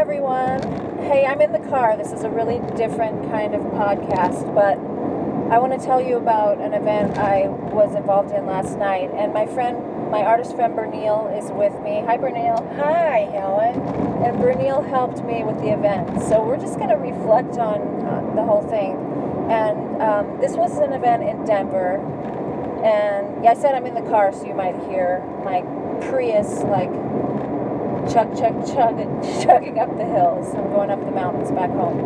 everyone. Hey, I'm in the car. This is a really different kind of podcast, but I want to tell you about an event I was involved in last night. And my artist friend Bernil is with me. Hi, Bernil. Hi, Helen. And Bernil helped me with the event. So we're just going to reflect on the whole thing. And this was an event in Denver. And yeah, I said I'm in the car, so you might hear my Prius like chugging up the hills. I'm going up the mountains back home.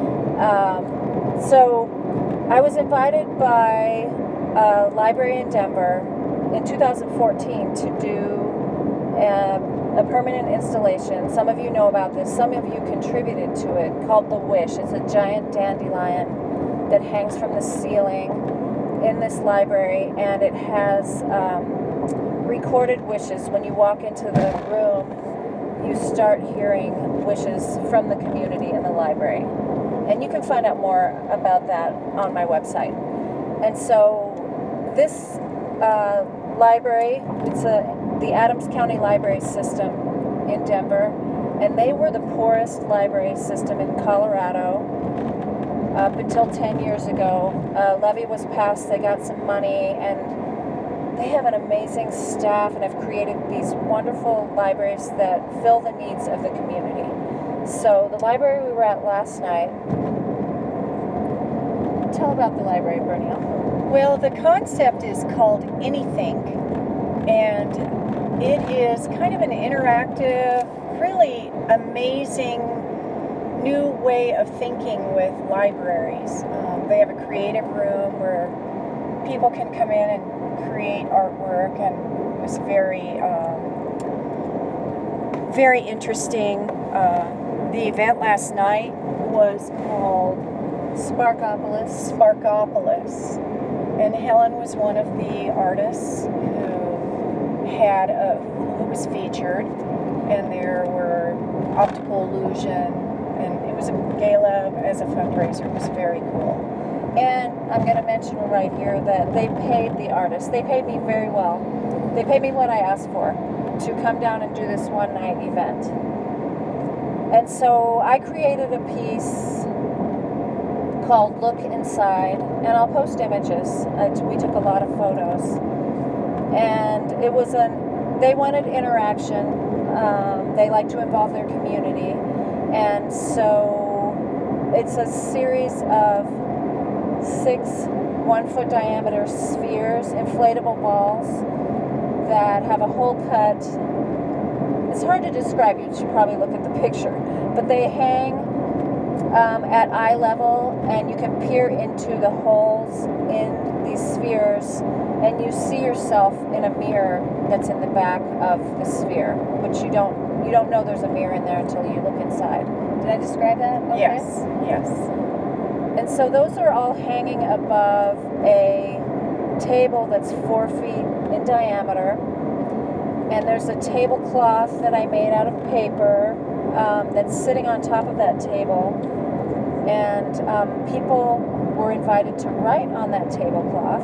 So I was invited by a library in Denver in 2014 to do a permanent installation. Some of you know about this. Some of you contributed to it, called The Wish. It's a giant dandelion that hangs from the ceiling in this library, and it has recorded wishes. When you walk into the room, you start hearing wishes from the community in the library. And you can find out more about that on my website. And so this library, it's the Adams County Library System in Denver, and they were the poorest library system in Colorado up until 10 years ago. A levy was passed, they got some money, and they have an amazing staff and have created these wonderful libraries that fill the needs of the community. So the library we were at last night, tell about the library, Bernil. Well, the concept is called Anythink, and it is kind of an interactive, really amazing new way of thinking with libraries. They have a creative room where people can come in and create artwork, and it was very interesting. The event last night was called Sparkopolis, and Helen was one of the artists who was featured, and there were optical illusion, and it was a gala as a fundraiser. It was very cool. And I'm going to mention right here that they paid the artists. They paid me very well. They paid me what I asked for to come down and do this one night event. And so I created a piece called Look Inside, and I'll post images. We took a lot of photos. And it was they wanted interaction. They like to involve their community. And so it's a series of 6 1-foot diameter spheres, inflatable balls that have a hole cut. It's hard to describe. You should probably look at the picture. But they hang at eye level, and you can peer into the holes in these spheres, and you see yourself in a mirror that's in the back of the sphere, which you don't know there's a mirror in there until you look inside. Did I describe that? Okay. Yes. And so those are all hanging above a table that's 4 feet in diameter. And there's a tablecloth that I made out of paper that's sitting on top of that table. And people were invited to write on that tablecloth.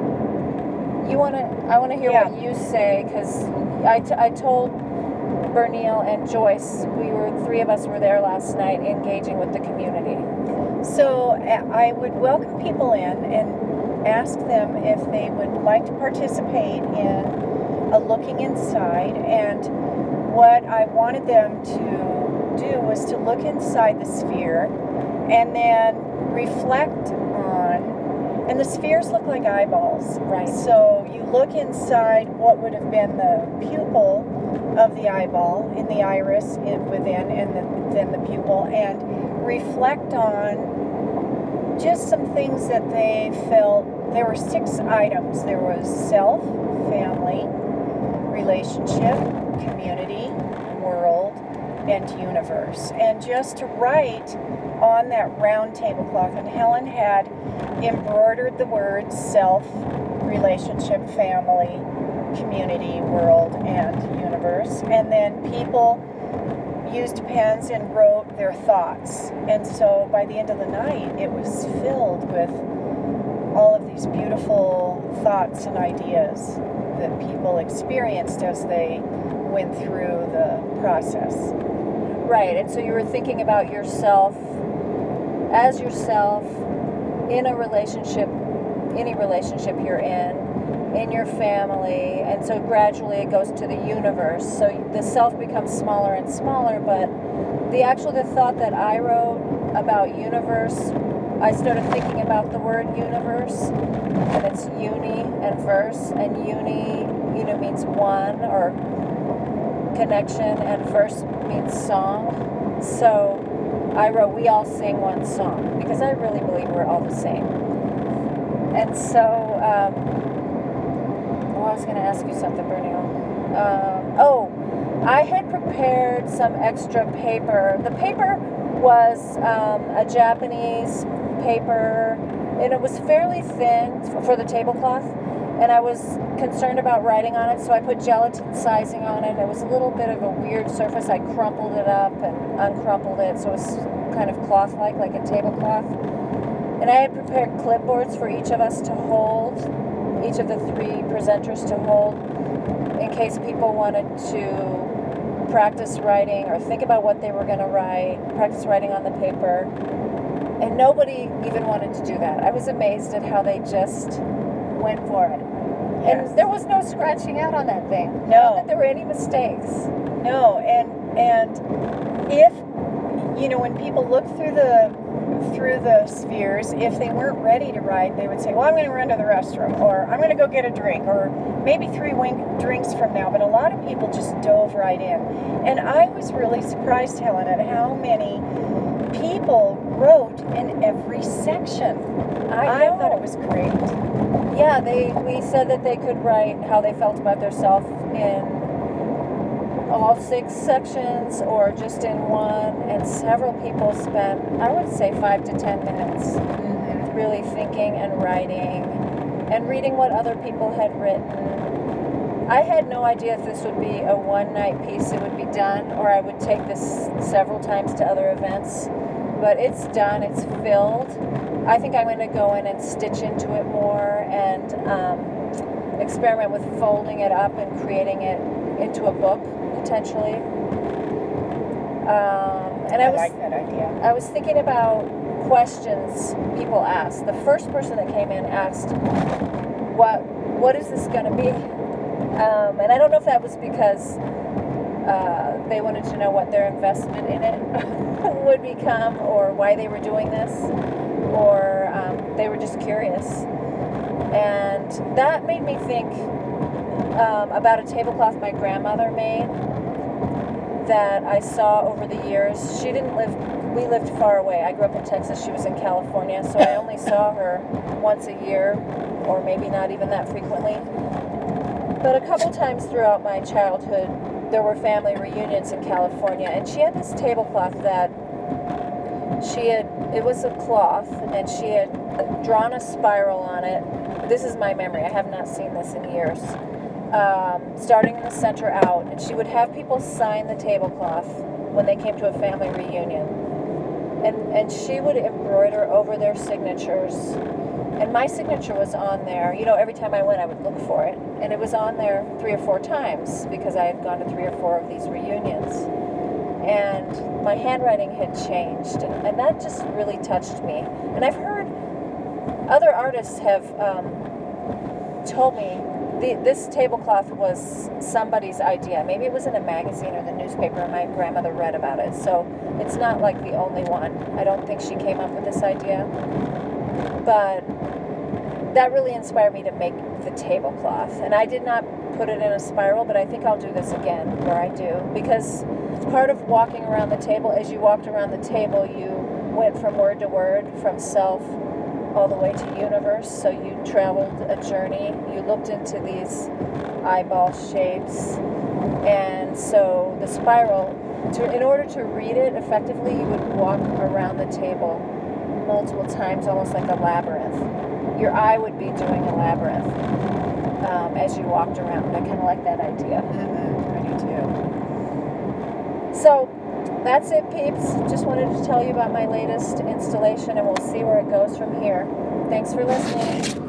I want to hear what you say, because I told Bernil and Joyce, 3 of us were there last night engaging with the community. So I would welcome people in and ask them if they would like to participate in a looking inside. And what I wanted them to do was to look inside the sphere and then reflect on, and the spheres look like eyeballs. Right. So you look inside what would have been the pupil of the eyeball, in the iris within, and then the pupil, and reflect on just some things that they felt. There were 6 items. There was self, family, relationship, community, world, and universe. And just to write on that round tablecloth, and Helen had embroidered the words self, relationship, family, community, world, and universe. And then people used pens and wrote their thoughts. And so by the end of the night, it was filled with all of these beautiful thoughts and ideas that people experienced as they went through the process. Right, and so you were thinking about yourself as yourself in a relationship, any relationship you're in your family, and so gradually it goes to the universe. So the self becomes smaller and smaller, but the thought that I wrote about universe, I started thinking about the word universe, and it's uni and verse, and uni means one or connection, and verse means song. So I wrote, we all sing one song, because I really believe we're all the same. And so, I was going to ask you something, Bernil. I had prepared some extra paper. The paper was a Japanese paper, and it was fairly thin for the tablecloth, and I was concerned about writing on it, so I put gelatin sizing on it. It was a little bit of a weird surface. I crumpled it up and uncrumpled it, so it was kind of cloth-like, like a tablecloth. And I had prepared clipboards for each of us to hold, each of the three presenters to hold, in case people wanted to practice writing or think about what they were going to write, practice writing on the paper. And nobody even wanted to do that. I was amazed at how they just went for it. Yes. And there was no scratching out on that thing. No. Not that there were any mistakes. No, and if when people look through the spheres, if they weren't ready to write, they would say, well, I'm going to run to the restroom, or I'm going to go get a drink, or maybe 3 drinks from now. But a lot of people just dove right in. And I was really surprised, Helen, at how many people wrote in every section. I thought it was great. Yeah, we said that they could write how they felt about themselves in all 6 sections or just in one, and several people spent, I would say, 5 to 10 minutes really thinking and writing and reading what other people had written. I had no idea if this would be a one-night piece, it would be done, or I would take this several times to other events. But it's done, it's filled. I think I'm going to go in and stitch into it more and experiment with folding it up and creating it into a book, potentially. And I like that idea. I was thinking about questions people asked. The first person that came in asked, what is this going to be? And I don't know if that was because they wanted to know what their investment in it would become, or why they were doing this, or they were just curious. And that made me think about a tablecloth my grandmother made that I saw over the years. We lived far away. I grew up in Texas, she was in California, so I only saw her once a year, or maybe not even that frequently. But a couple times throughout my childhood, there were family reunions in California, and she had this tablecloth that it was a cloth, and she had drawn a spiral on it. This is my memory, I have not seen this in years. Starting in the center out, and she would have people sign the tablecloth when they came to a family reunion. And she would embroider over their signatures. And my signature was on there. Every time I went, I would look for it. And it was on there 3 or 4 times because I had gone to 3 or 4 of these reunions. And my handwriting had changed. And that just really touched me. And I've heard other artists have told me this tablecloth was somebody's idea. Maybe it was in a magazine or the newspaper, and my grandmother read about it. So it's not like the only one. I don't think she came up with this idea. But that really inspired me to make the tablecloth. And I did not put it in a spiral, but I think I'll do this again, where I do. Because part of walking around the table, as you walked around the table, you went from word to word, from self all the way to universe. So you traveled a journey. You looked into these eyeball shapes. And so the spiral, in order to read it effectively, you would walk around the table multiple times, almost like a labyrinth. Your eye would be doing a labyrinth as you walked around. I kind of like that idea. I do too. So that's it, peeps. Just wanted to tell you about my latest installation, and we'll see where it goes from here. Thanks for listening.